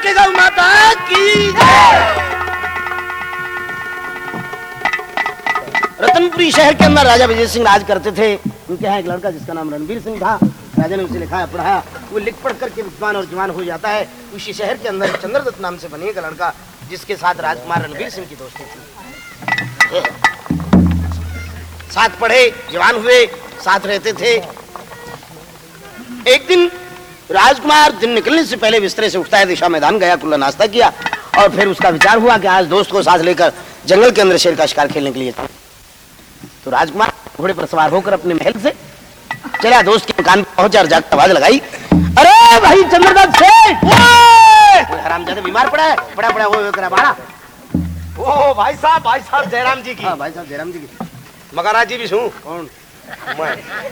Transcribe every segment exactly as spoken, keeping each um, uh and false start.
सत्य गौ माता की। रतनपुरी शहर के अंदर राजा विजय सिंह राज करते थे। उनके यहाँ एक लड़का जिसका नाम रणबीर सिंह था। राजा ने उसे लिखा पढ़ाया, वो लिख पढ़ करके विद्वान और जवान हो जाता है। उसी शहर के अंदर चंद्रदत्त नाम से बने का लड़का, जिसके साथ राजकुमार रणबीर सिंह की दोस्ती थी। साथ पढ़े, जवान हुए, साथ रहते थे। एक दिन राजकुमार दिन निकलने से पहले बिस्तरे से उठता है, दिशा मैदान गया, कुल्ला नाश्ता किया और फिर उसका विचार हुआ कि आज दोस्त को साथ लेकर जंगल के अंदर शेर का शिकार खेलने के लिए। तो राजकुमार घोड़े पर सवार होकर अपने महल से चला, दोस्त के मकान पर पहुंचा और जाकर आवाज लगाई, अरे भाई चंद्रदत्त सेठ, हरामजादा बीमार पड़ा है, पड़ा पड़ा वो करा बाड़ा। ओ भाई साहब, भाई साहब जयराम जी की। हाँ भाई साहब जयराम जी की। मगराज जी भी हूँ। कौन? मैं।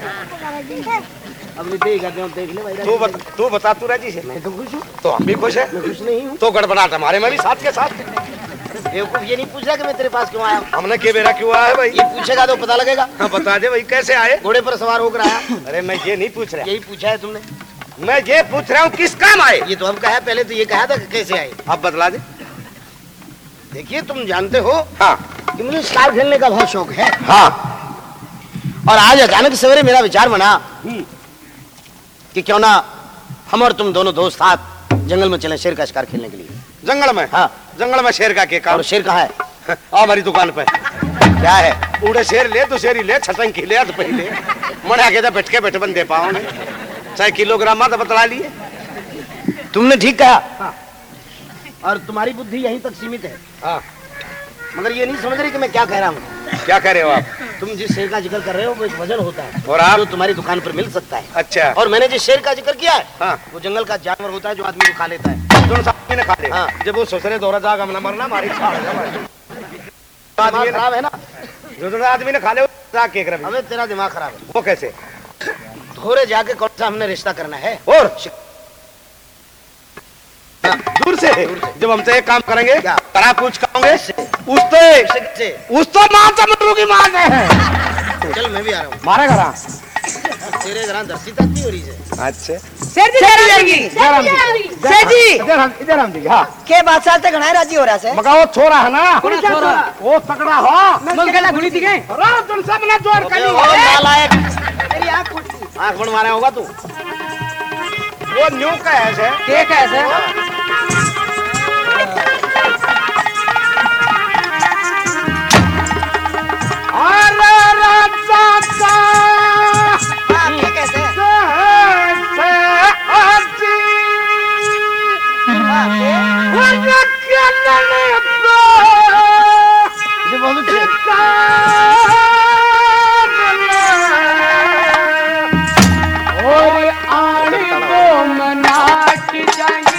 अब देख देख ले भाई। तू बता, तू बता तू राजी से। मैं तो खुश हूँ। तो हम भी खुश हैं। मैं खुश नहीं हूँ। तो गड़बड़ाहट हमारे में भी साथ के साथ। बेवकूफ ये नहीं पूछ रहा कि मैं तेरे पास क्यों आया। हमने के बेरा क्यों आया भाई? ये पूछेगा तो पता लगेगा। हाँ बता दे भाई, कैसे आए? घोड़े पर सवार होकर आया। अरे मैं ये नहीं पूछ रहा। यही पूछा है तुमने। मैं ये पूछ रहा हूँ किस काम आए? ये तो अब कहा, पहले तो ये कहा था कि कैसे आए। अब बतला दे। देखिए तुम जानते हो हाँ कि मुझे शिकार खेलने का बहुत शौक है। हाँ। और आज अचानक सवेरे मेरा विचार बना कि क्यों ना हम और तुम दोनों दोस्त साथ जंगल में चले शेर का शिकार खेलने के लिए। जंगल में? हाँ। जंगल में शेर का के काम? और शेर कहाँ है? आ हमारी दुकान पे। क्या है? उड़े शेर ले, तो शेरी ले, छटंकी ले, तो पहले मन आगे जा बैठ के बैठ बन दे पाओ ने चाहे किलोग्राम मत बतला लिए। तुमने ठीक कहा। हाँ। और तुम्हारी बुद्धि यहीं तक सीमित है। हाँ। मगर ये नहीं समझ रही कि मैं क्या कह रहा हूँ। क्या कह रहे हो आप? तुम जिस शेर का जिक्र कर रहे हो वो एक वजन होता है और आप? जो तुम्हारी दुकान पर मिल सकता है। अच्छा। और मैंने जिस शेर का जिक्र किया है हाँ। वो जंगल का जानवर होता है जो आदमी को खा लेता है। दोनों साथ में खा ले। हाँ। जब वो ससुरे दौरा जाग हमने मरना हमारी दिमाग खराब है ना। जो जो आदमी ने खा ले जाग के कर। हमें तेरा दिमाग खराब है। वो कैसे? थोड़े जाके कौन सा हमने रिश्ता करना है। और दूर से जब हमसे एक काम करेंगे क्या? तरा पूछ खाओगे उस से उस तो मां चमरू की मां है। चल मैं भी आ रहा हूँ। मारे घर तेरे घर दर्शी ताती हो रही है। अच्छा सेठ जी जयराम जी जयराम जी सेठ जी इधर हम इधर हम जी। हाँ के बादशाह से घणाए राजी हो रहा है। मगर वो छोरा है ना, कौन सा छोरा? वो तगड़ा हो मंगला गुड़ी दिखे अरे तुम सब ना जोर कर नालायक, तेरी आंख फूट गई। आंख बन मारा होगा तू। वो न्यू का है से के कैसे अरे राजा सा हां के कैसे से आजी हां वो रखने को ये बहुत अच्छा और आने को मनाट जाएंगी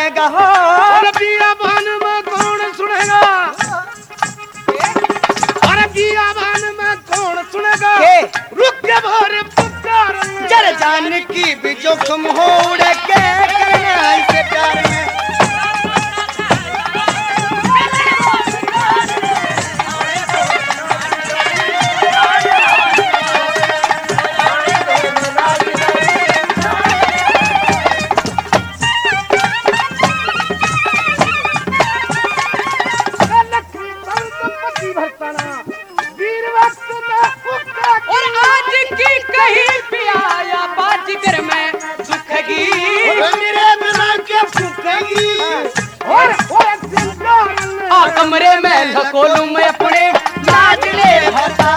सुनेगा हो अरे बियाबान में कौन सुनेगा अरे बियाबान में कौन सुनेगा के? रुक के भोर पुकार जर जान की भी जोखम हो उड़ के करना इसे प्यार में और आज की कहीं भी आया बाजीगर में दुखगी मेरे बिना क्या फूकेगी और और आ कमरे में ढकोलू मैं अपने नाच ले भरता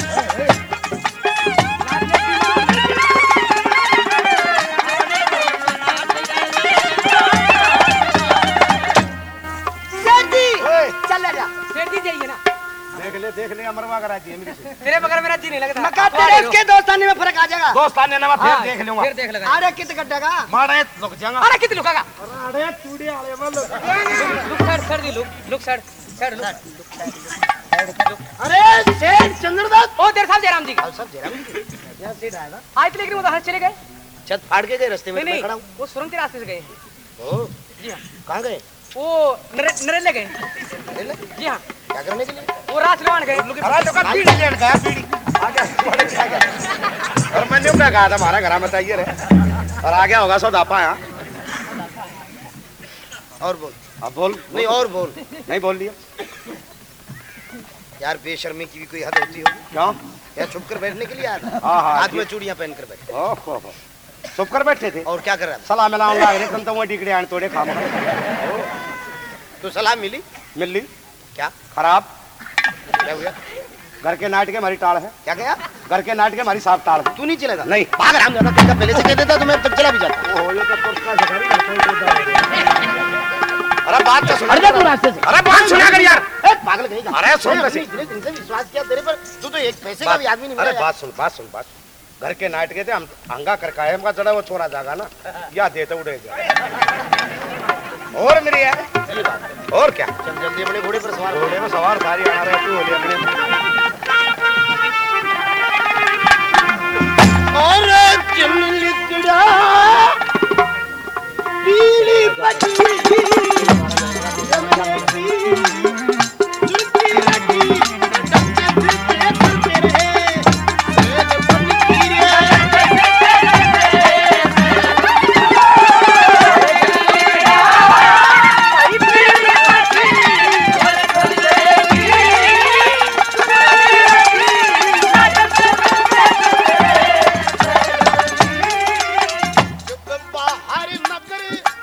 चल जा सेठ जी जाइए ना देख ले देख ले अमरवा का राजी है मेरे से तेरे बगैर मेरा जी नहीं लगता मका तेरे इसके दोस्तानी में फर्क आ जाएगा दोस्तान ने मैं फिर हाँ, देख लूंगा फिर देख लगा अरे कित कटेगा मारे लुक जाऊंगा अरे कितने लुकागा अरे चूड़ी वाले वाले look sir sir the look look sir sir look अरे सेठ चंद्रदत्त ओ देर साहब जयराम जी का सब जरा यहाँ सेठ आएगा आए थे लेकिन वो बाहर चले गए छत फाड़ के गए रास्ते में नहीं मैं खड़ा नहीं हूँ। वो सुरंग के रास्ते से गए हैं ओ, जी हाँ कहाँ गए वो नरे- नरेले गए रेले? जी हाँ क्या करने के लिए वो राजलवान गए अरे तो का बीड़ी लेट गया बीड़ी आगे बड़े क्या गया और मैंने क्या कहा था हमारा घर में चाहिए रे और आ गया होगा सौदापा यहाँ और बोल अब बोल नहीं और बोल नहीं बोल लिया यार बेशर्मी की भी कोई हद होती हो क्यों यार छुप कर बैठने के लिए आया था हाँ, हाँ, हाथ जी। में चूड़ियां पहन कर बैठे ओहो हो चुप कर बैठे थे और क्या कर रहा था सलाम मिलाओ लाग रहे कल तो वो टिकड़े आने तोड़े खाम तो सलाह मिली मिल ली क्या खराब क्या हुआ घर के नाट के हमारी टाड़ है क्या गया घर के नाट के हमारी साफ टाड़ है तू नहीं चलेगा नहीं भाग राम ज्यादा तेरा पहले से कह देता तो मैं तब चला भी जाता ओहो ये तो पुरस्कार भिखारी अरे बात तो सुन हट जा तू रास्ते से अरे बात सुना कर यार ए, पागल कहीं का अरे सुन मैं कैसे। इतने दिन से विश्वास किया तेरे पर तू तो एक पैसे का भी आदमी नहीं अरे मिला बात सुन बात सुन बात सुन घर के नाट के थे हम हंगा कर का हमका चढ़ा वो छोरा जागा ना या देते उड़े जा और मेरी है ये बात और क्या चल जल्दी अपने घोड़े पर सवार हो। घोड़े में सवार सारी आ रहे तू होली अपने और चल लिकड़ा पीली पटी बाहर मगर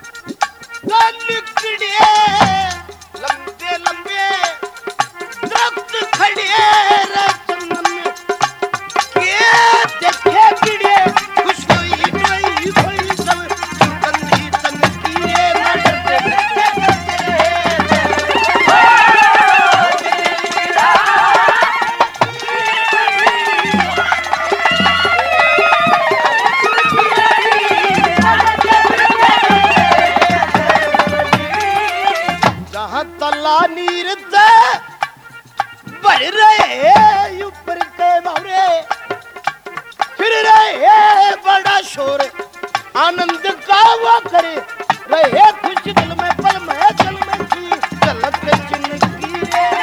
लिकड़े लंबे लंबे दरख्त खड़े रे चंदन के देखे गिड़े खुशबू कोई कोई सब सुगंधी तंगी रे नजर जहाँ तला नीर दे भर रहे ऊपर के भवरे फिर रहे बड़ा शोर आनंद का वो करे रहे खुश दिल में पल में जल में थी गलत जिंदगी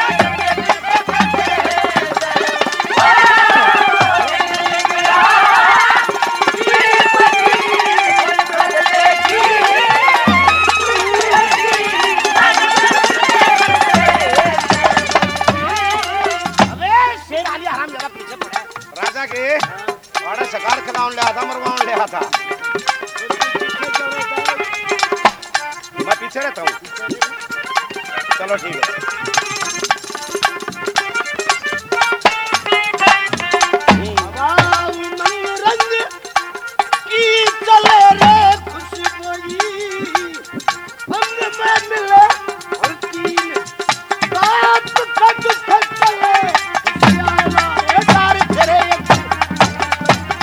राजा के बड़ा शिकार खिलाउन ले आता मरवाउन ले आता मैं पीछे रहता हूँ चलो ठीक है रंग की चले रे खुशबू अंग में मिले और तीन बात का दुख चले दार करे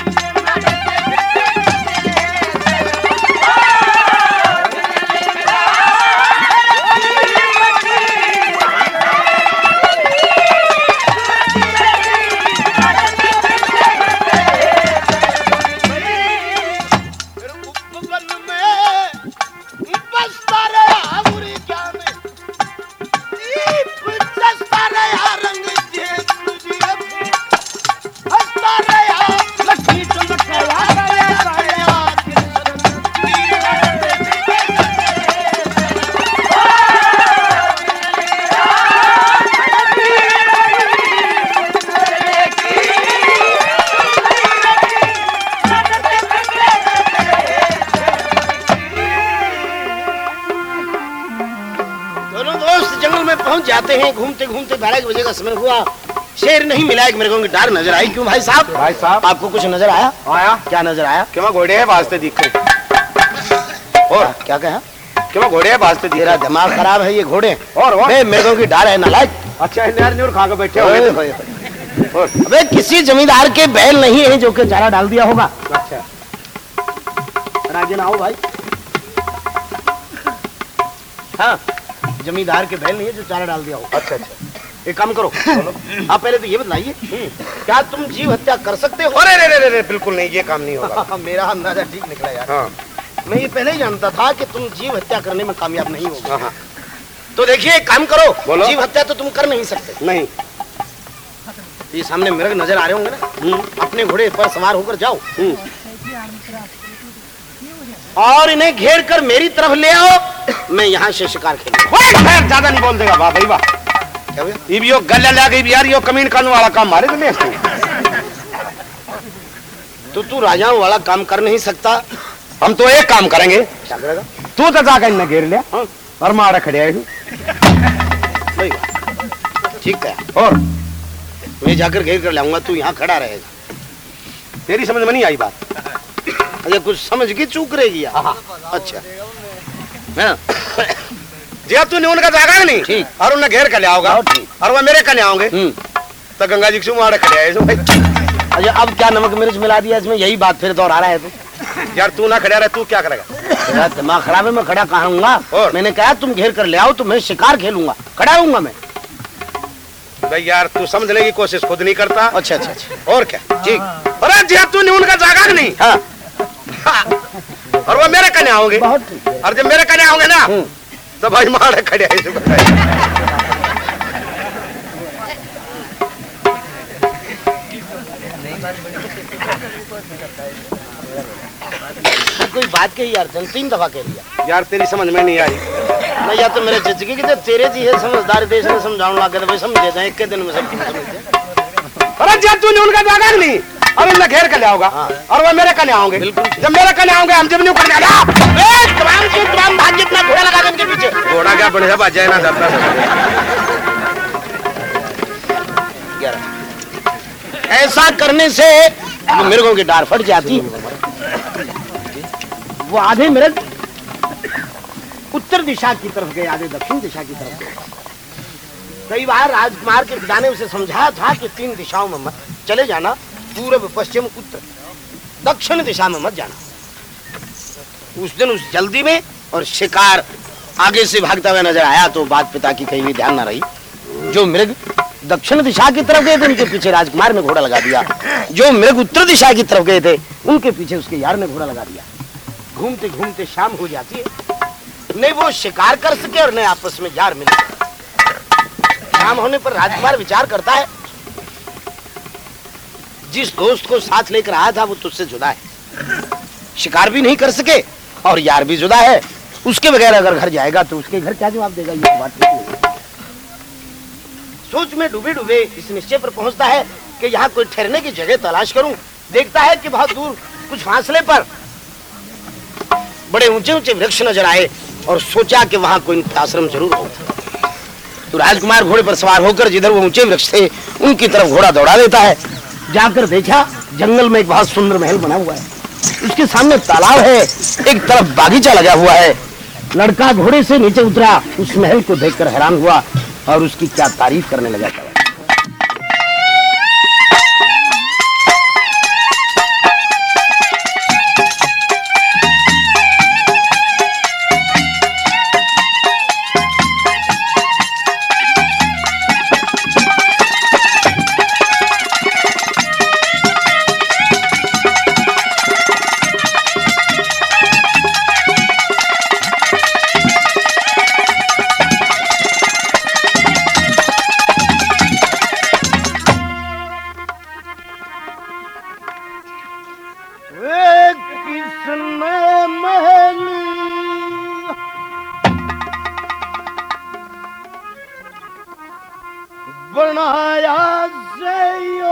ओ में पहुंच जाते हैं। घूमते घूमते बारह बजे का समय हुआ, शेर नहीं मिला। एक मेरे को गिटार नजर आई। क्यों भाई साहब? भाई साहब आपको कुछ नजर आया? आया। क्या नजर आया? कि मैं घोड़े है वास्ते दिख रहे। और क्या कहा? कि मैं घोड़े है वास्ते दिख तेरा दिमाग खराब है, ये घोड़े और और बे मेरे को गिटार है नालायक। अच्छा इन्हें न्यूर खा के बैठे ओए, हो। ओए, ओए। अबे किसी जमींदार के बैल नहीं है जो कि चारा डाल दिया होगा। अच्छा राजन आओ भाई। हाँ, जमींदार के बैल नहीं है जो चारा डाल दिया होगा। अच्छा अच्छा एक काम करो, आप पहले तो ये बताइए, क्या तुम जीव हत्या कर सकते हो? अरे रे रे रे बिल्कुल नहीं, ये काम नहीं होगा। मेरा अंदाजा ठीक निकला यार। हाँ मैं ये पहले ही जानता था कि तुम जीव हत्या करने में कामयाब नहीं होगे। हाँ हाँ तो देखिए एक काम करो, बोलो। जीव हत्या तो तुम कर नहीं सकते। नहीं। ये सामने मृग नजर आ रहे होंगे ना, अपने घोड़े पर सवार होकर जाओ और इन्हें घेर कर मेरी तरफ ले आओ। मैं यहाँ से शिकार खेलूंगा। ज्यादा नहीं बोल देगा। वाह भाई वाह। क्या हुआ? ये भी यो गले लगा यार, यो कमीन कानून वाला काम मारे तुम्हें। तो तू राजाओं वाला काम कर नहीं सकता। हम तो एक काम करेंगे, क्या करेगा? तू तो जाकर इन्हें घेर लिया हाँ। और मारा खड़े आए। नहीं, ठीक है। और मैं जाकर घेर कर लाऊंगा, तू यहाँ खड़ा रहेगा। तेरी समझ में नहीं आई बात। अरे कुछ समझ के चूक रहेगी यार। अच्छा हाँ। जी तूने उनका जागा नहीं ठीक। और उन्हें घेर कर ले आओगा हाँ, ठीक। और वो मेरे कने आओगे हम्म। तो गंगा जी के मारे खड़े आए। अच्छा अब क्या नमक मिर्च मिला दिया इसमें? यही बात फिर दोहरा रहा है तू। यार तू ना खड़ा रहे, तू क्या करेगा? तेरा दिमाग खराब है, मैं खड़ा कहाँ हूँगा? और? मैंने कहा तुम घेर कर ले आओ तो मैं शिकार खेलूंगा, खड़ा रहूंगा मैं। भाई यार तू समझ लेगी कोशिश खुद नहीं करता। अच्छा अच्छा अच्छा और क्या? ठीक। अरे जी तूने उनका जागा कि नहीं? हाँ हाँ। और वो मेरे कने आओगे बहुत ठीक है। और जब मेरे कने आओगे ना हम्म। तो भाई मारे खड़े आए। कोई बात कही यार, चल तीन दफा कह लिया यार तेरी समझ में नहीं आई। ना। या तो मेरे चचकी की तेरे जी है समझदार, देश ने समझाने लगे तो भाई समझ देते हैं एक के दिन में सब समझते। अरे जब तूने उनका जागा कि नहीं और उन्हें घेर कर ले आओगा हाँ। और वो मेरे कने आओगे। बिल्कुल। जब मेरे कने आओगे हम जब नहीं कर तमाम से तमाम भाग जितना घोड़ा लगा के इनके पीछे। घोड़ा क्या बढ़िया बाजा है ना जाता। ऐसा करने से वो मिर्गों की डार फट जाती है। वो आधे मिर्ग उत्तर दिशा की तरफ गए, आधे दक्षिण दिशा की तरफ गए। कई बार राजकुमार के पिता ने उसे समझाया था कि तीन दिशाओं में मत चले जाना, पूर्व पश्चिम उत्तर, दक्षिण दिशा में मत जाना। उस दिन उस जल्दी में और शिकार आगे से भागता हुआ नजर आया तो बात पिता की कहीं भी ध्यान न रही। जो मृग दक्षिण दिशा की तरफ गए थे उनके पीछे राजकुमार ने घोड़ा लगा दिया, जो मृग उत्तर दिशा की तरफ गए थे उनके पीछे उसके यार ने घोड़ा लगा दिया। घूमते घूमते शाम हो जाती है, नहीं वो शिकार कर सके और न आपस में यार मिल सके। शाम होने पर राजकुमार विचार करता है, जिस दोस्त को साथ लेकर आया था वो तुझसे जुदा है, शिकार भी नहीं कर सके और यार भी जुदा है। उसके बगैर अगर घर जाएगा तो उसके घर क्या जवाब देगा? ये बात नहीं। सोच में डूबे डूबे इस निश्चय पर पहुंचता है कि यहाँ कोई ठहरने की जगह तलाश करूं। देखता है कि बहुत दूर कुछ फासले पर बड़े ऊंचे ऊंचे वृक्ष नजर आए और सोचा कि वहां कोई आश्रम जरूर हो। तो राजकुमार घोड़े पर सवार होकर जिधर वो ऊंचे वृक्ष थे उनकी तरफ घोड़ा दौड़ा देता है। जाकर देखा जंगल में एक बहुत सुंदर महल बना हुआ है, उसके सामने तालाब है, एक तरफ बागीचा लगा हुआ है। लड़का घोड़े से नीचे उतरा, उस महल को देखकर हैरान हुआ और उसकी क्या तारीफ करने लगा था। बनाया से यो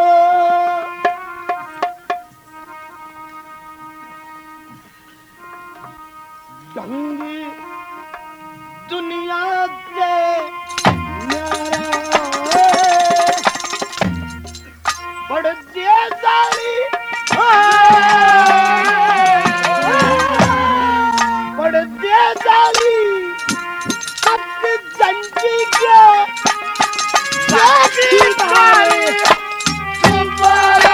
ढंगी दुनिया के पड़ दे साली पड़ दे साली सब जंजी के साथी भाई तुम्हारा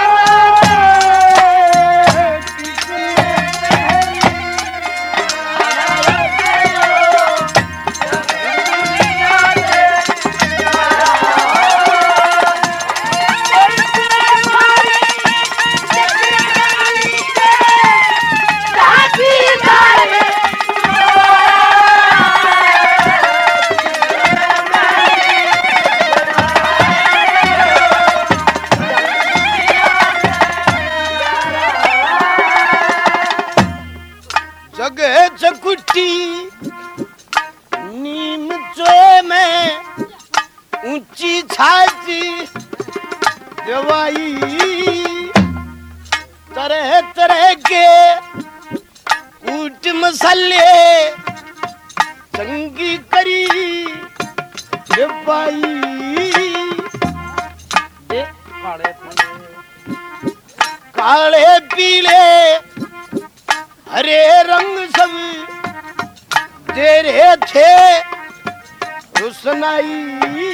चकुटी नीम चोए में ऊंची छाती दवाई तरह तरह के कूट मसाले चंगी करी दवाई दे काले पीले हरे रंग सब दे रहे थे रुसनाई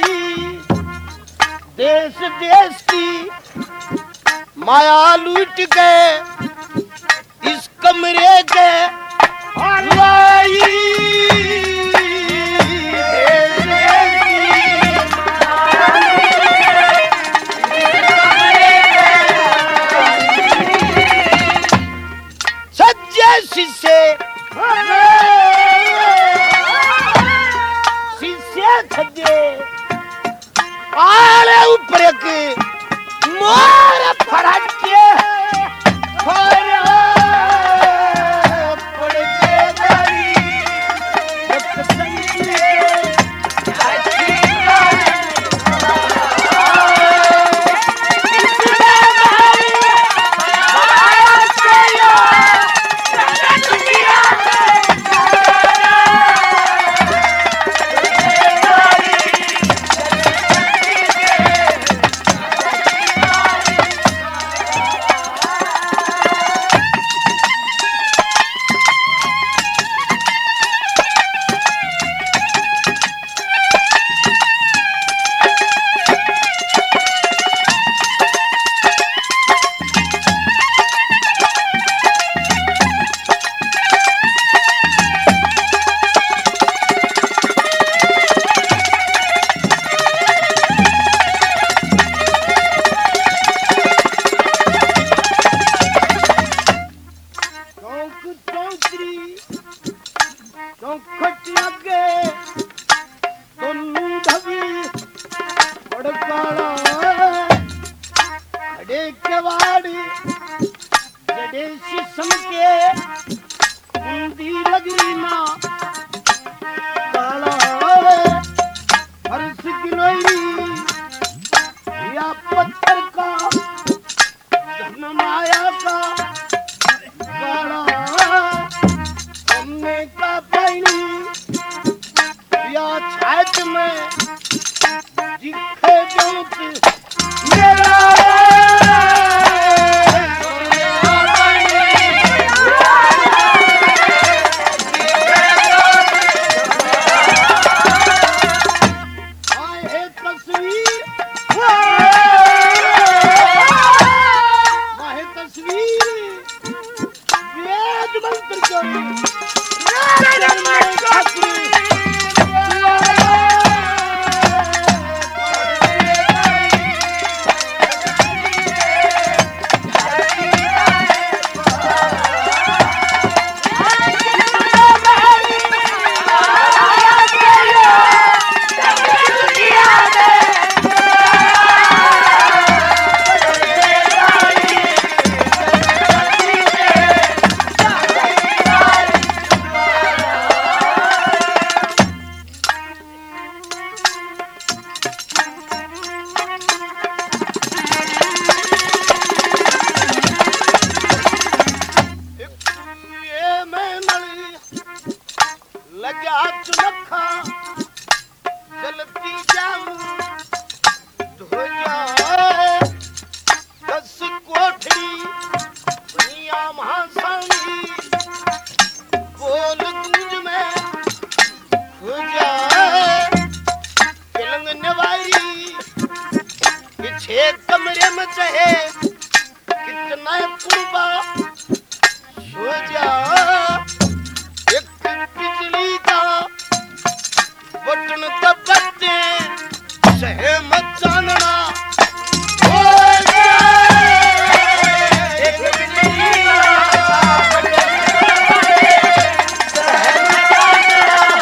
देश देश की माया लूट गए इस कमरे के हलवाई देश देश की सच्चे शिष्य शिष्य थजे आले ऊपर एक मोर फड़के फड़ पड़ के दाई एक संगी महासानी बोल गूंज में हो जा पलंग नवारी पीछे कमरे में चाहे कितना पुरबा हो जा एक बिजली का बटन दबाते सहमत जानना हो जा एक बिजली का बटन दबाते सहमत जानना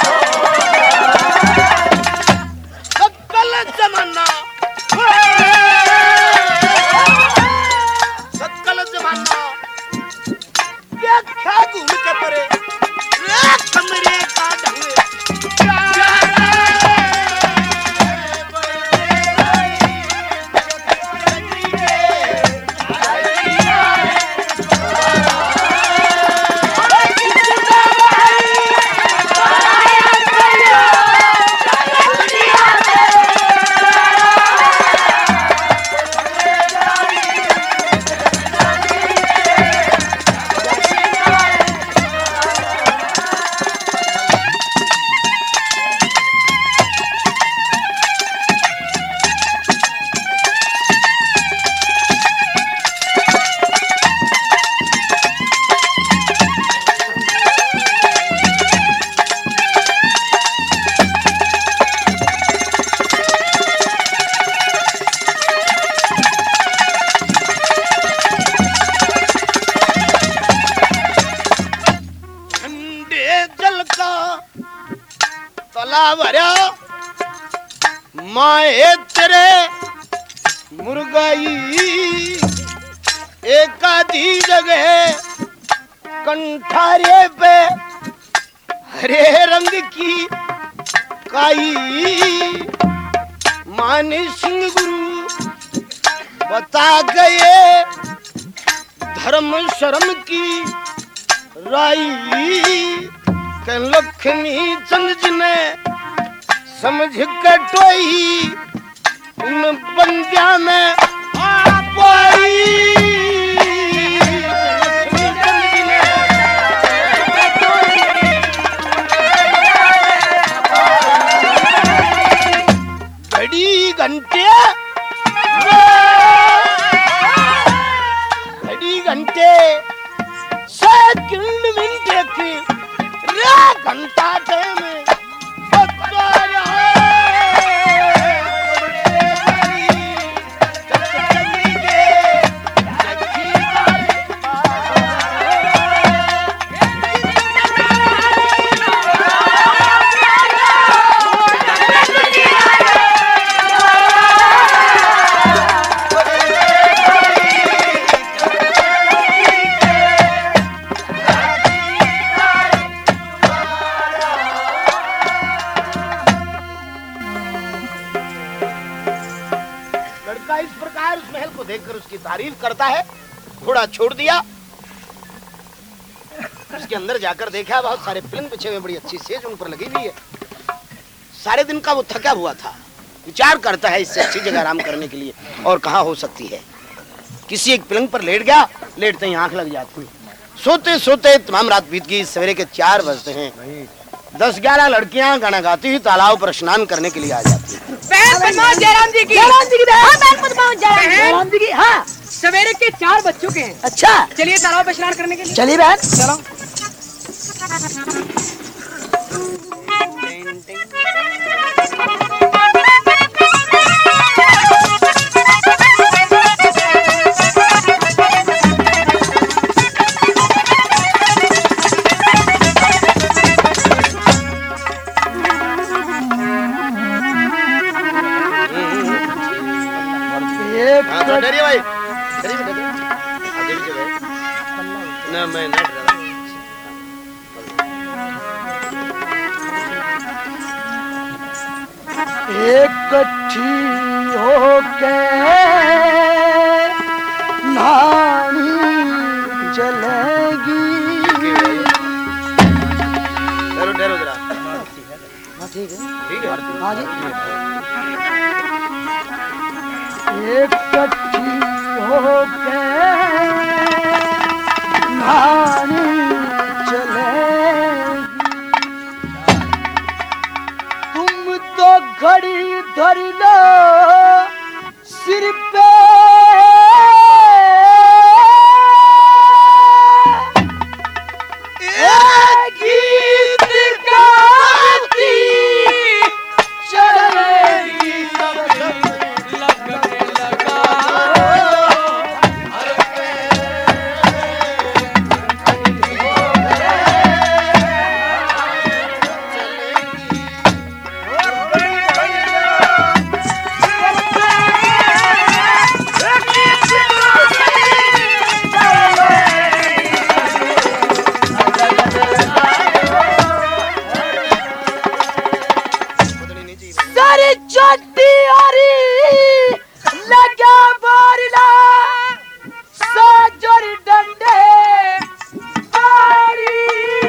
सकल जमाना सकल जमाना क्या क्या घूम के परे कमरे का ढंग भरा माए तेरे मुर्गाई एक आधी जगह कंठारे पे हरे रंग की काई मानी सिंह गुरु बता गए धर्म शर्म की राई के लक्ष्मी चंद जी ने समझ के टोई उन बंदिया में आप आई लक्ष्मी चंद जी ने घड़ी घंटे घड़ी घंटे सेकंड मिनट की घंटा टाइम उसकी तारीफ करता है। घोड़ा छोड़ दिया, उसके अंदर जाकर देखा बहुत सारे पलंग बिछे हुए, बड़ी अच्छी सेज उन पर लगी हुई है। सारे दिन का वो थका हुआ था, विचार करता है इससे अच्छी जगह आराम करने के लिए और कहाँ हो सकती है। किसी एक पलंग पर लेट गया, लेटते ही आंख लग जाती, सोते सोते तमाम रात बीत गई। सवेरे के चार बजते हैं, दस ग्यारह लड़कियां गाना गाती हुई तालाब पर स्नान करने के लिए आ जाती है। जयराम जी की जयराम जी की जयराम जी की हाँ, सवेरे के चार बज चुके हैं। अच्छा चलिए तालाब पर स्नान करने के लिए चलिए बहन चलो। डरिए भाई, डरिए डरिए, आगे भी चले ना, मैं ना डरा। इकट्ठी होके नानी चलेगी। डरो डरो जरा, हाँ ठीक है ठीक है हाँ जी। इकट्ठी होके कहानी चलेगी। तुम तो घड़ी धर लो सिर पे, एक गीत गाती चलेगी सभी लगने लगा। सारी चोटी हरी लगा बोरला साजर डंडे बारी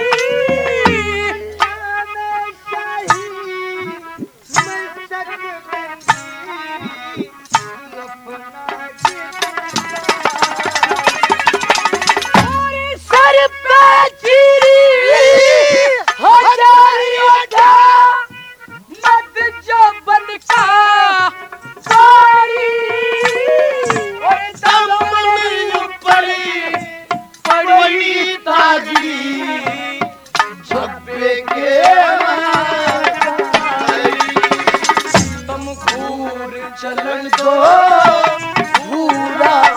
सर पे चीरी हो जारी उठा मत जो बन का सारी पड़ी पड़ी ताजी झब्बे के तुम घूर चलन दो पूरा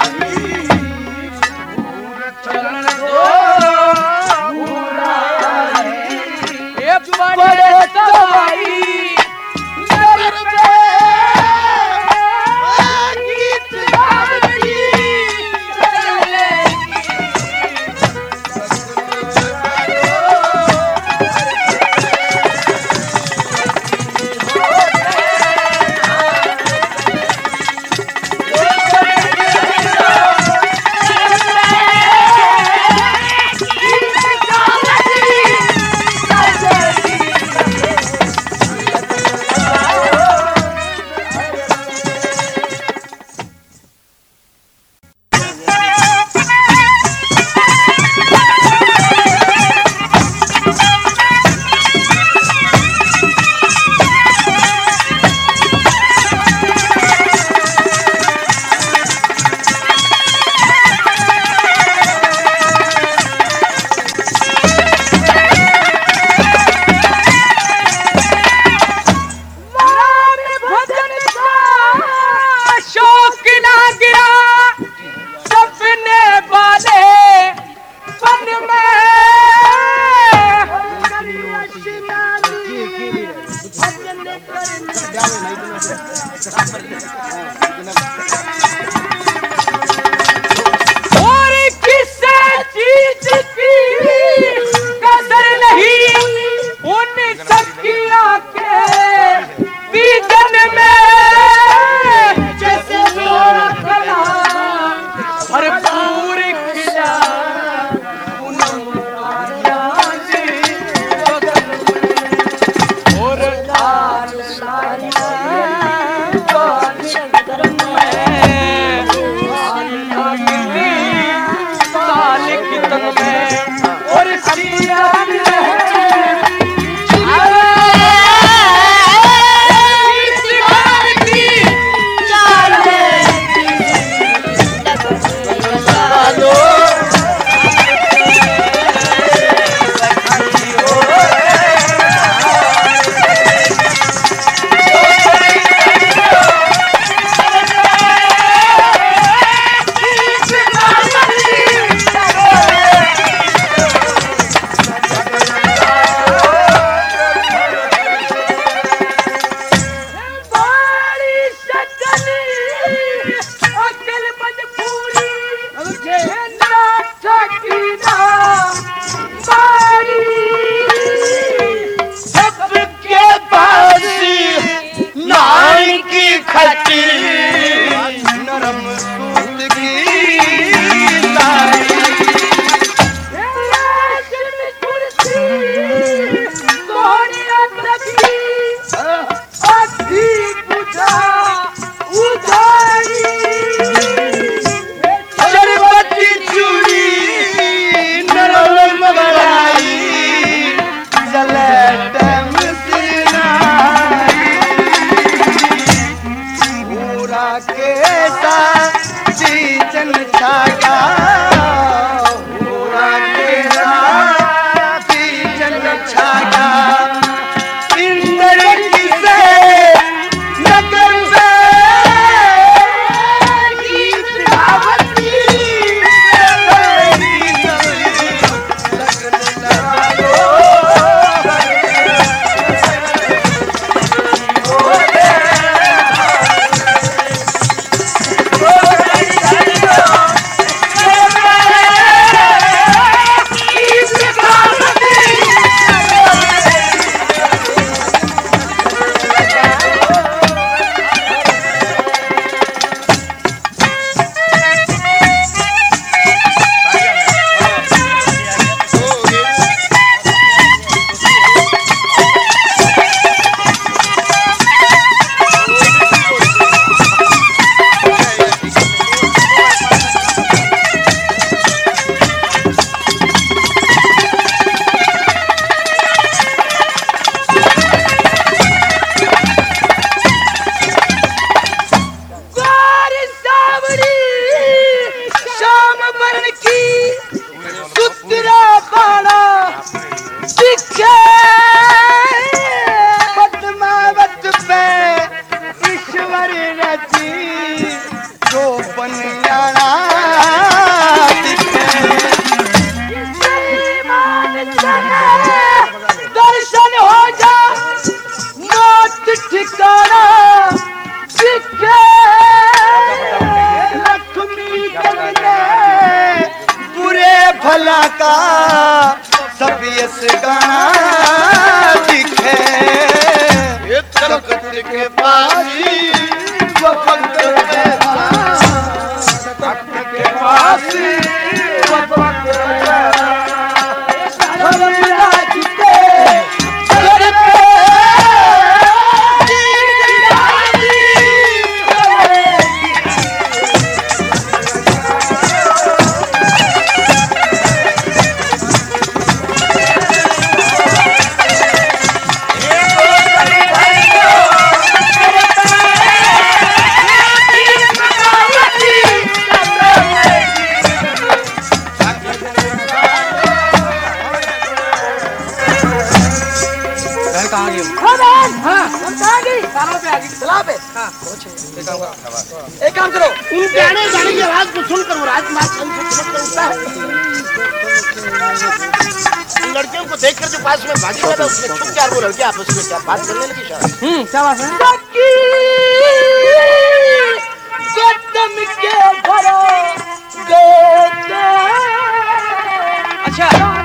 चलन दो पूरा बड़े तबाई और किसे चीज की कदर नहीं उन सबकी आंखें दीदन में जैसे कला भरपूर खिला और लाल लाल तख्त के पासी वो फक्र के पास, तख्त के पासी वो फक्र के एक काम करो, उनके आने जाने की आवाज को सुनकर वो राजकुमार समझकर उठता है। लड़कियों को देखकर जो पास में भागी था उसमें छुप क्या वो लड़की आपस में क्या बात करने लगी शायद। हम्म क्या बात है? गौतम के घरों अच्छा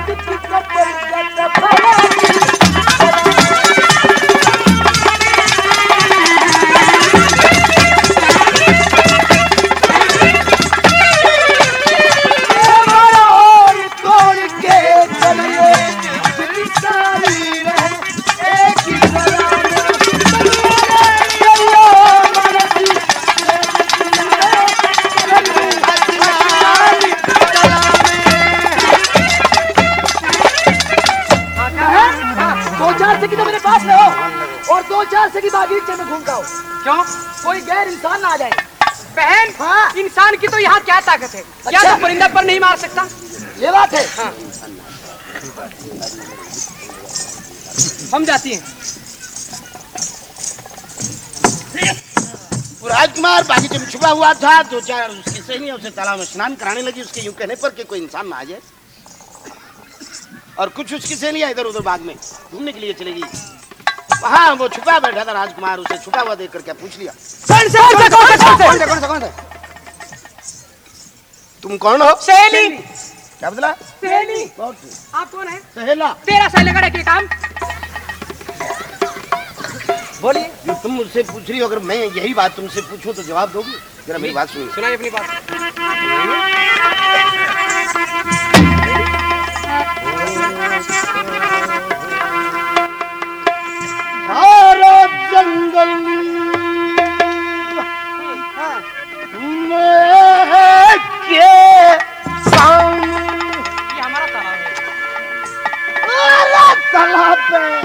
में घूमता हो क्यों? कोई गैर इंसान ना आ जाए। बहन हाँ? इंसान की तो यहाँ क्या ताकत है? अच्छा? क्या तो परिंदा पर नहीं मार सकता? ये बात है हाँ। हम जाती हैं। राजकुमार बागीचे में छुपा हुआ था, दो चार उसकी सहेलियां उसे तालाब में स्नान कराने लगी उसके यूं कहने पर कि कोई इंसान ना आ जाए, और कुछ उसकी सहेलियां इधर उधर बाग में घूमने के लिए चलेगी। हाँ वो छुपा बैठा था, राजकुमार उसे छुपा हुआ देख कर क्या पूछ लिया, कौन से कौन से कौन से कौन से कौन से कौन से तुम कौन हो? सहेली। क्या बदला? सहेली। आप कौन है? सहेला। तेरा सहेले का क्या काम? बोलिए। तुम मुझसे पूछ रही हो, अगर मैं यही बात तुमसे पूछूं तो जवाब दोगी? जरा मेरी बात सुनिए। सुनाइए अपनी बात। सारा जंगल में के सामने ये हमारा तालाब है। हमारा तालाब है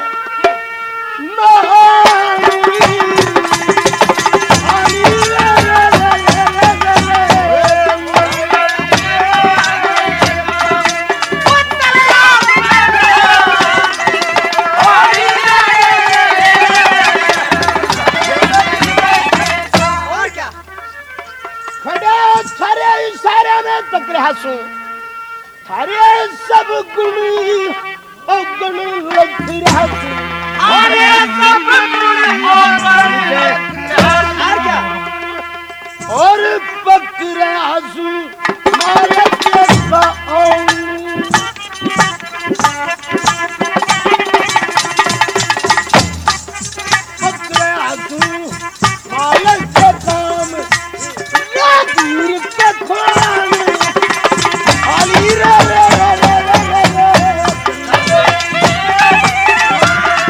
थारे सब गुणी ओ गुण लग रहती, थारे सब गुणी ओ गुण और क्या और बकरे आंसू मारे जैसा बकरे आंसू मारे के काम रागीर के खोल रे रे रे रे रे रे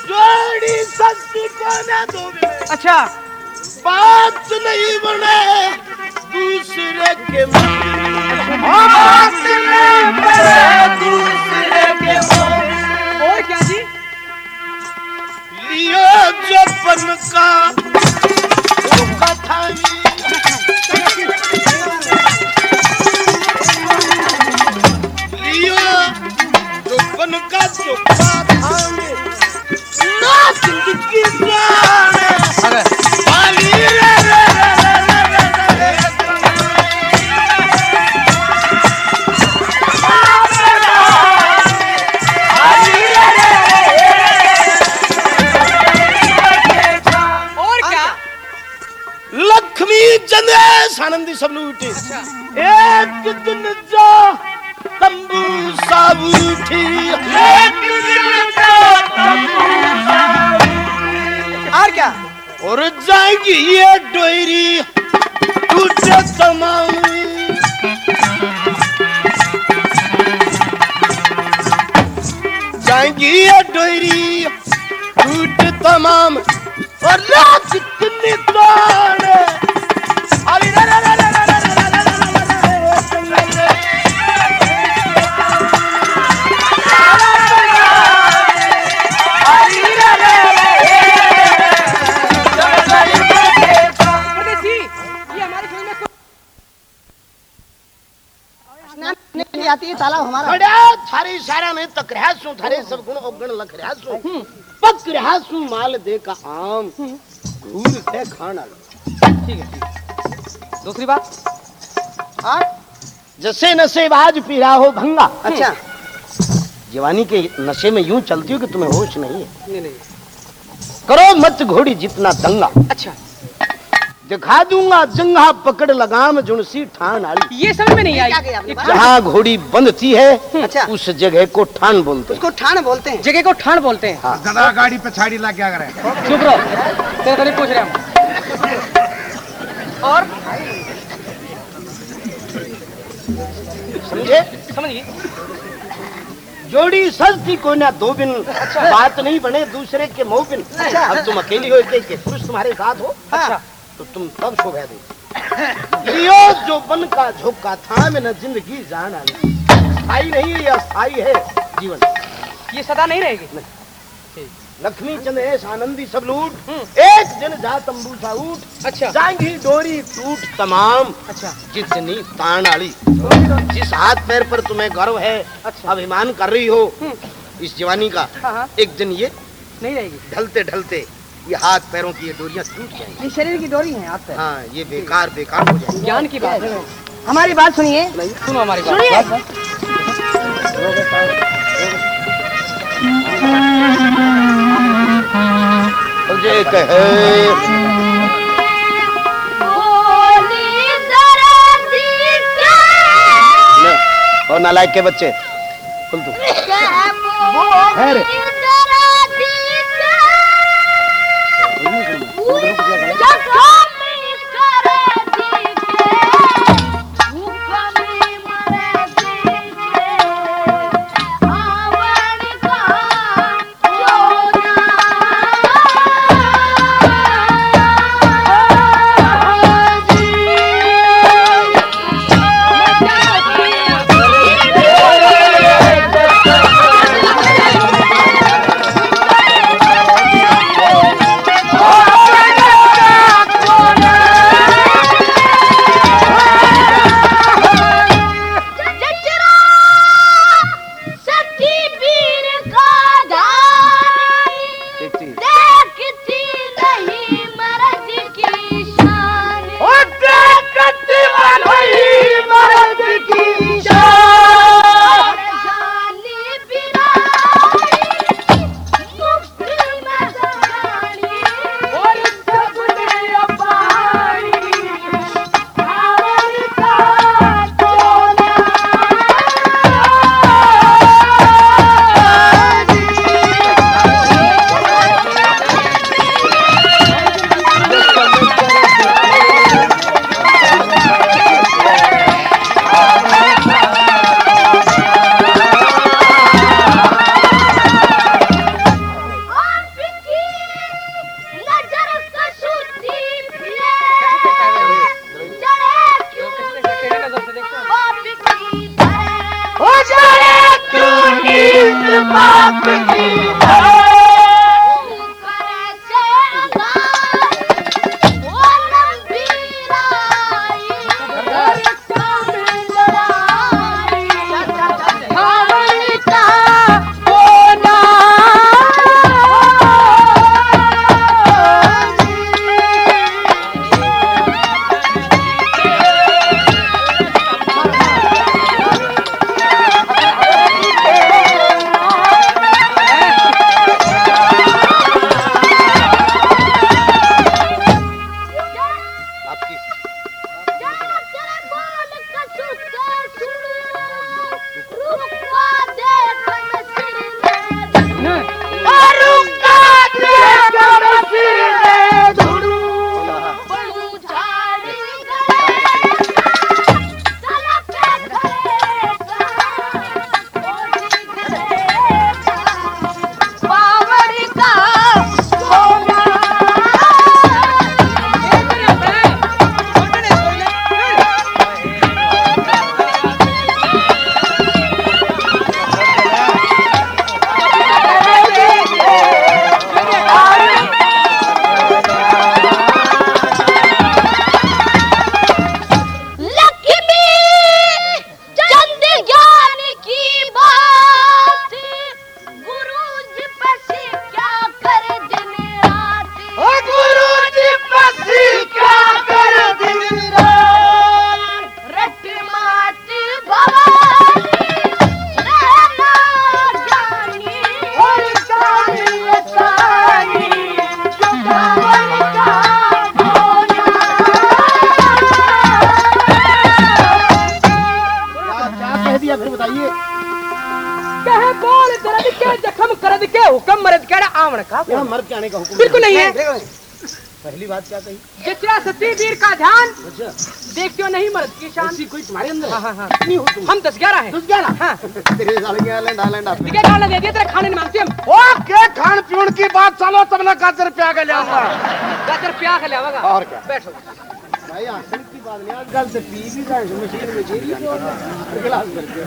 जोड़ी सस्ती को ना दो बिन अच्छा बात नहीं बने दूसरे के मुंह बात नहीं बने दूसरे के मुंह। और क्या जी? लियो जो पन का वो कथा लियो जो पन का जो कथा ना जिंदगी जाने वाली रे रे लक्ष्मी चंद्रेश आनंदी सब लोग उठे। एक दिन जा तंबू सा उठी एक दिन जा तंबू सा और क्या? और जाएगी ये डोरी टूटे तमाम जाएगी ये डोरी टूटे तमाम और रात कितनी ताने अरे रे रे रे रे रे रे आती है तालाब हमारा बड़ा थारे इशारा में तक रहा सु थारे सब गुण अवगुण लख रहा सु पक रहा सु माल दे का आम घूर से खाना। ठीक है, ठीक है। दूसरी बात, हाँ जैसे नशे बाज पी रहा हो भंगा। अच्छा जवानी के नशे में यूं चलती हो कि तुम्हें होश नहीं है। नहीं नहीं करो मत घोड़ी जितना दंगा अच्छा दिखा दूंगा जंगा पकड़ लगाम जुनसी ठान आली। ये समझ में नहीं आई। क्या कही आपने? जहाँ घोड़ी बंधती है अच्छा उस जगह को ठान बोलते हैं। उसको ठाण बोलते हैं। जगह को ठाण बोलते हैं। गधा गाड़ी पे छाड़ी ला क्या करे? चुप रहो, तेरे को नहीं पूछ रहे हम। और समझे? समझिए, जोड़ी सस्ती को ना दो बिन बात नहीं बने दूसरे के मुंह बिन। अच्छा। अब तुम अकेली हो एक पुरुष तुम्हारे साथ हो अच्छा तो तुम तब शोभा दे। लियो जो बन का झोंका था में न जिंदगी जान आने स्थाई नहीं है, यह स्थाई है जीवन। ये सदा नहीं रहेगी। लक्ष्मी चंद्रेश आनंदी सब लूट एक दिन जा तंबू सा उठ अच्छा जांगी डोरी टूट तमाम। अच्छा जितनी तान आली जिस हाथ पैर पर तुम्हें गर्व है अच्छा अभिमान कर रही हो इस जवानी का, हाँ हाँ एक दिन ये नहीं रहेगी। ढलते ढलते ये हाथ पैरों की ये डोरियां टूट जाएंगी। ये शरीर की डोरी है आप पे। हाँ ये बेकार बेकार हो जाएंगी। ज्ञान की बात है। हमारी बात सुनिए सुनो हमारी बात। सुनिए। मुझे कहे और नालायक के बच्चे खुल तू है मर्द के आने का हुक्म बिल्कुल नहीं है। पहली बात क्या कही? जितना सती वीर का ध्यान देखते हो नहीं मर्द की शान। कोई तुम्हारे अंदर? हाँ हाँ हाँ। हम दस ग्यारह हैं। दस ग्यारह? हाँ। तेरे साले के आले डाले डाले। ठीक है डालना दे दिया तेरे खाने नहीं मांगते हम। ओ के खान पीण की बात चलो तब ना गाजर प्या के ले आऊंगा। गाजर प्या के ले आऊंगा। और क्या? बैठो। भाई आखिर की बात नहीं आजकल से पी भी जाए मशीन में चेरी गिलास करके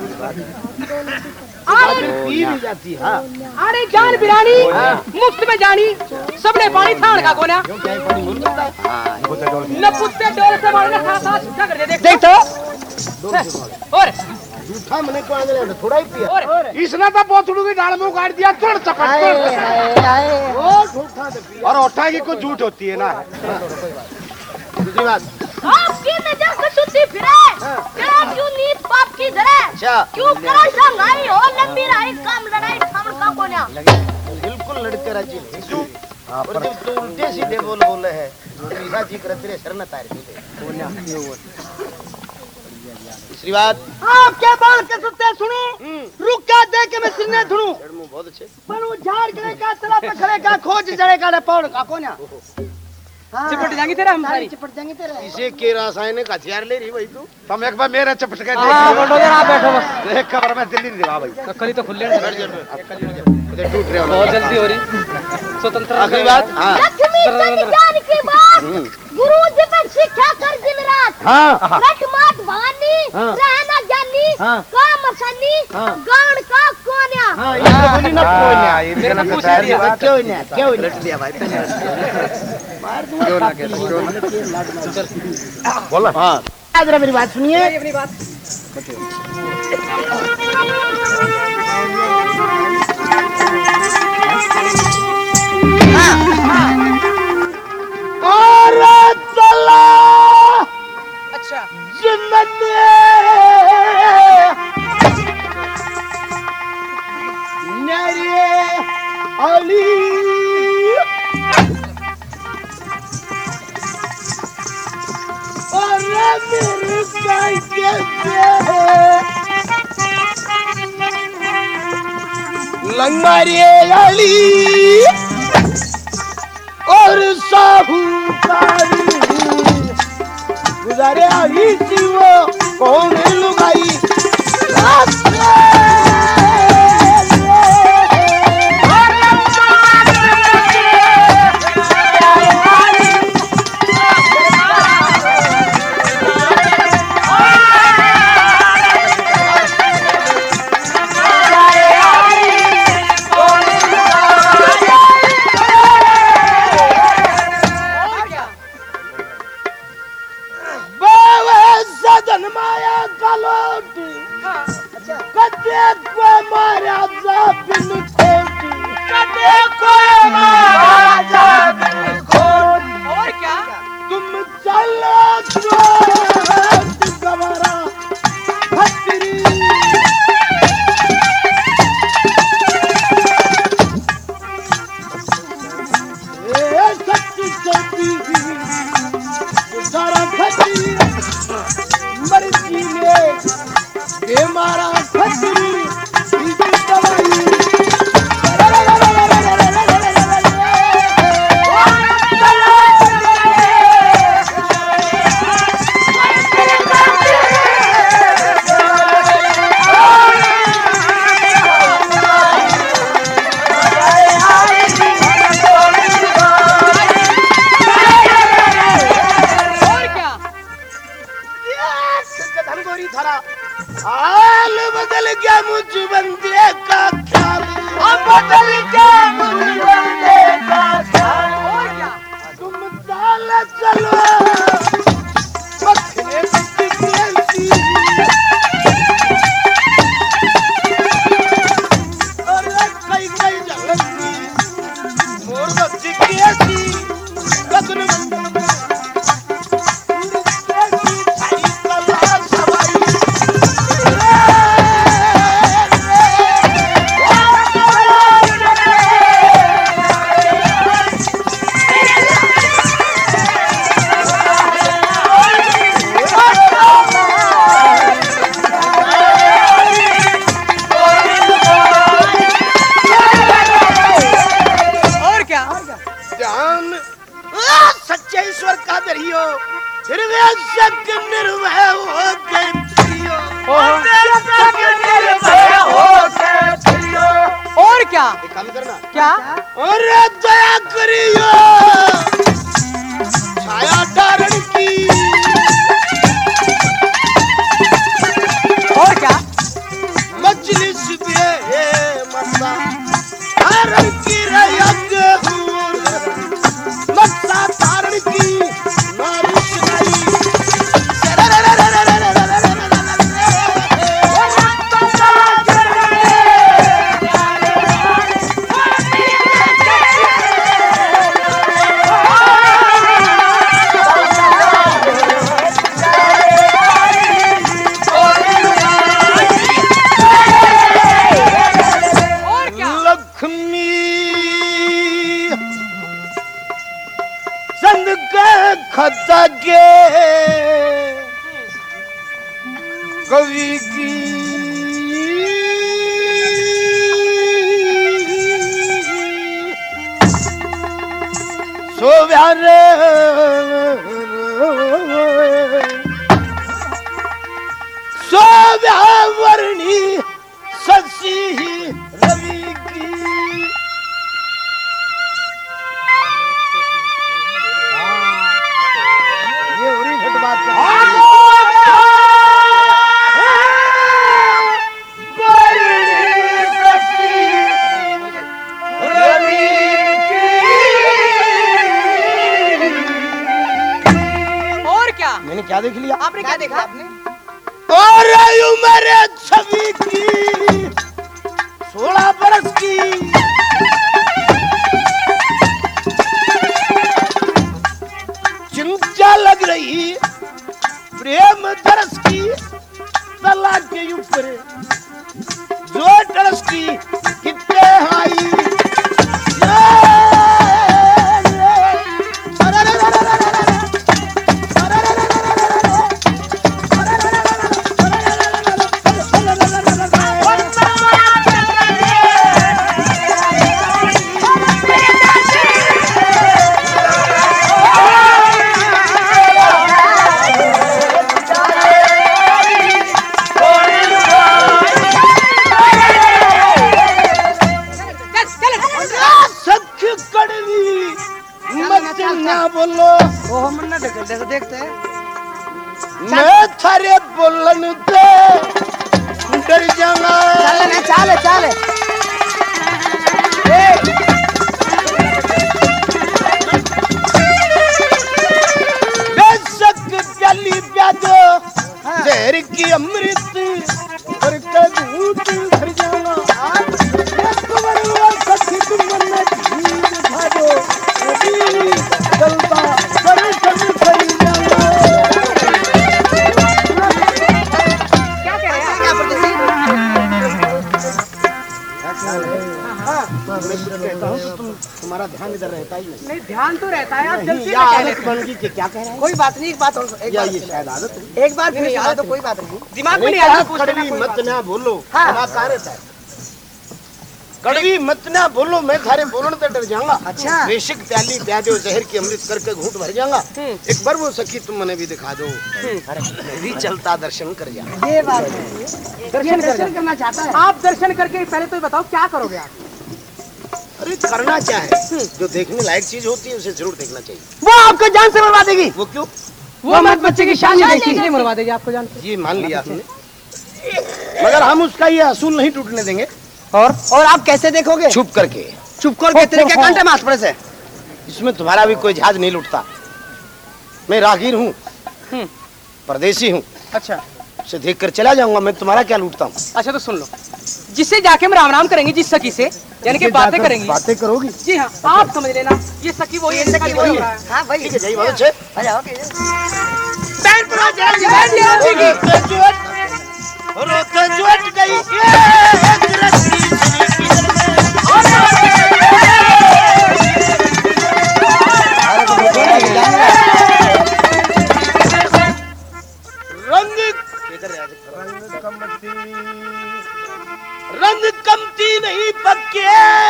पी भी जाती है। अरे जान बिरानी मुफ्त में जानी सबने पानी थान का कोना न कुत्ते डोर से मारना साथ साथ छुट्टा कर दे देख देख तो और झूठा मने को आगे ले थोड़ा ही पिया और इसने तो बोतलू की डाल में उगाड़ दिया तोड़ चपट वो झूठा से पिया और ओठा की कुछ झूठ होती है ना। दूसरी बात आपकी नजर से शुद्धि फिरे तेरा क्यों नीत पाप की धरे क्यों करा संगाई हो लंबी राही काम लड़ाई ठामड़ का कोन्या बिल्कुल लड़के राजी नहीं और जब तू उल्टे सीधे बोल बोले है ईसा जी कर तेरे शरण तार दे। दूसरी बात आपके बाल के सुनते सुनूं रुक का दे के मैं सिरने धुनूं बहुत अच्छे पर वो झाड़ गए का तला पे खड़े का खोज जड़े का ले पौड़ का कोन्या चिपट जाएंगे तेरा हम सारी चिपट जाएंगे तेरे इसे के रासायनिक हथियार ले रही भाई तू तुम एक बार मेरे चपट के हां बैठो जरा आप बैठो बस देख खबर मैं दिल्ली नहीं दिखा भाई कली तो खुले इधर टूट रहे हो बहुत जल्दी हो रही स्वतंत्र आखिरी बात हां लक्ष्मी सच जान की बात गुरु जी पे शिक्षा कर दिन रात हां रट मात भवानी रहना ज्ञानी काम मसानी गान का कोन्या हां ये बोली ना कोन्या इनके ना पूछ सारी लिया। बात क्यों नहीं क्यों नहीं लट दिया भाई मार दूंगा क्यों ना कहते क्यों ना बोला हां जरा मेरी बात सुनिए अपनी बात और चला अच्छा जिन्नत नरे अली और मेरे साइके लंगरे अली और साहूकारी गुजारे आई थी वो कौन लुगाई बदल के मुर्दे का ख्याल। और क्या? तुम दाल चलो मखने की कैसी और कई कई जलती मोर बच्ची कैसी गगन और क्या? एक काम करना क्या? अरे दया करियो छाया धारण की और क्या? मजलिस में मसा धारण की रयग मसा धारण की मारुष नहीं खता के कवि की सोव्यारे सोव्यावरणी शशि रवि की मैंने क्या देख लिया? आपने क्या देखा? आपने और उम्र छवि की सोलह बरस की चिंता लग रही प्रेम दरस की तला के ऊपर जो तरस की कितने आई देखते हैं मैं थारे बोलन पे डर जाऊंगा। चले चले चले बेशक प्याली प्यादो जहर की अमृत और कदूत भर जाऊंगा। सखी तुम मन भागो चलता करे सब खरी जाऊंगा। क्या कह रहे हैं? क्या तुम्हारा ध्यान इधर रहता ही नहीं। नहीं, ध्यान तो रहता है। आप जल्दी आदत बन गई कि क्या कह रहा है? कोई बात नहीं, एक बात और एक या बात ये शायद आदत है। एक बात नहीं याद तो कोई बात नहीं, दिमाग में नहीं नहीं आता। आता। कड़वी मत ना बोलो, हाँ। दिमाग कहाँ रहता है? कड़वी मत ना बोलो, मैं थारे बोलने से डर जाऊंगा। अच्छा। बेशक प्याली प्यादो जहर की अमृत करके घूंट भर जाऊंगा। एक बार वो सखी तुम मने भी दिखा दो। अरे भी चलता दर्शन कर जा। ये बात है, दर्शन दर्शन करना चाहता है। आप दर्शन करके पहले तो बताओ क्या करोगे आप? अरे करना क्या है, जो देखने लायक चीज होती है उसे जरूर देखना चाहिए। वो आपको जान से मरवा देगी। वो क्यों? वो मत बच्चे की शान नहीं देखी, इसलिए मरवा देगी आपको जान से। ये मान लिया आपने, मगर हम उसका ये असूल नहीं टूटने देंगे। और और आप कैसे देखोगे? छुप करके। चुप करके तेरे क्या कांटे में हाथ पड़े से? इसमें तुम्हारा भी कोई जहाज नहीं लुटता। मैं राहगीर हूँ, परदेसी हूँ। अच्छा उसे देख कर चला जाऊंगा, मैं तुम्हारा क्या लूटता हूँ। अच्छा तो सुन लो, जिससे जाके हम राम राम करेंगे, जिस सखी से यानी कि बातें करेंगे। बातें करोगी? जी हाँ, आप समझ लेना ये सखी वही है, सखी वही है। हाँ भाई ठीक है जाइए, बहुत अच्छे। आ जाओ पैर पर आ जाओ, बैठ जाओ जी की। रोते जुट गई एक रस्सी रंग रंग कमती नहीं पक्के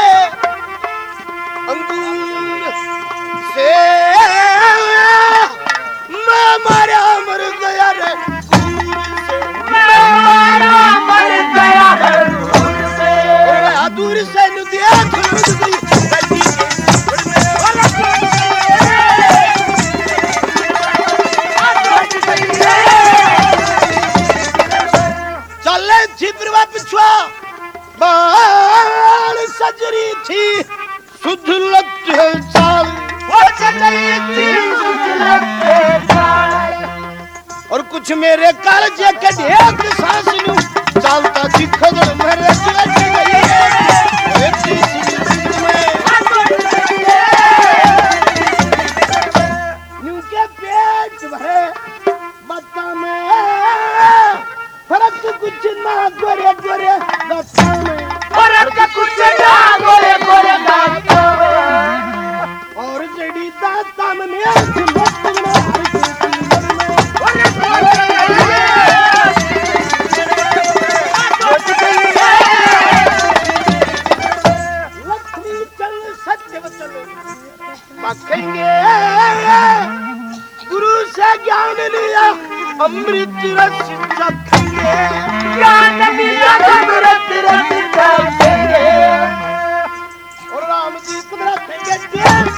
अंगूर से मैं मारा मर गया रे दूर से नदिया खुल गई चले थी प्रभा पिछुआ बाल सजरी थी सुधलत चाल वो चली थी सुधलत चाल और कुछ मेरे कालजे के ढेक सांस लूं चालता थी खजर मेरे चल गई न्यूके पेट भरे बता में फर्क कुछ ना गोरे गोरे बता में फर्क कुछ ना गोरे गोरे बता में और जड़ी दाता में गुरु से ज्ञान लिया अमृत रस चखेंगे ज्ञान लिया अमृत रस चखेंगे और राम जी कुदरत के